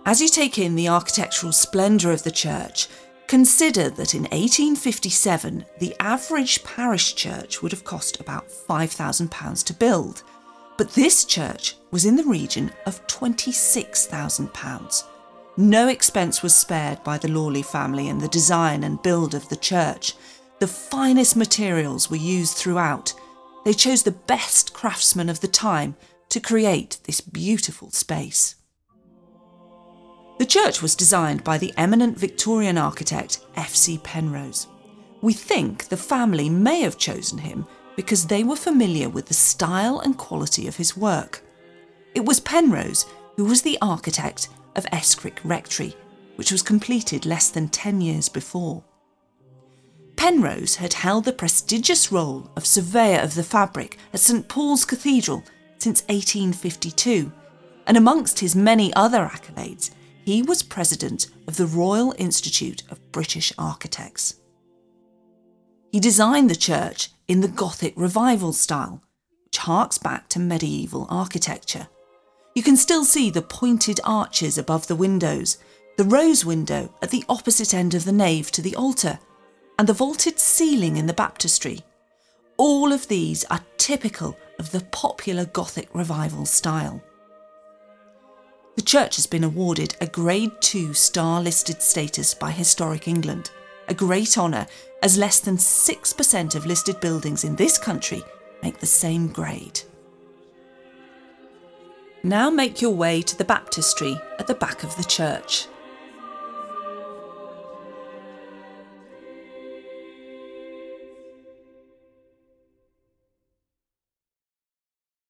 As you take in the architectural splendour of the church, consider that in 1857 the average parish church would have cost about £5,000 to build, but this church was in the region of £26,000. No expense was spared by the Lawley family in the design and build of the church. The finest materials were used throughout. They chose the best craftsmen of the time to create this beautiful space. The church was designed by the eminent Victorian architect F.C. Penrose. We think the family may have chosen him because they were familiar with the style and quality of his work. It was Penrose who was the architect of Escrick Rectory, which was completed less than 10 years before. Penrose had held the prestigious role of Surveyor of the Fabric at St Paul's Cathedral since 1852, and amongst his many other accolades, he was president of the Royal Institute of British Architects. He designed the church in the Gothic Revival style, which harks back to medieval architecture. You can still see the pointed arches above the windows, the rose window at the opposite end of the nave to the altar, and the vaulted ceiling in the baptistry. All of these are typical of the popular Gothic Revival style. The church has been awarded a Grade 2 star-listed status by Historic England, a great honour as less than 6% of listed buildings in this country make the same grade. Now make your way to the baptistry at the back of the church.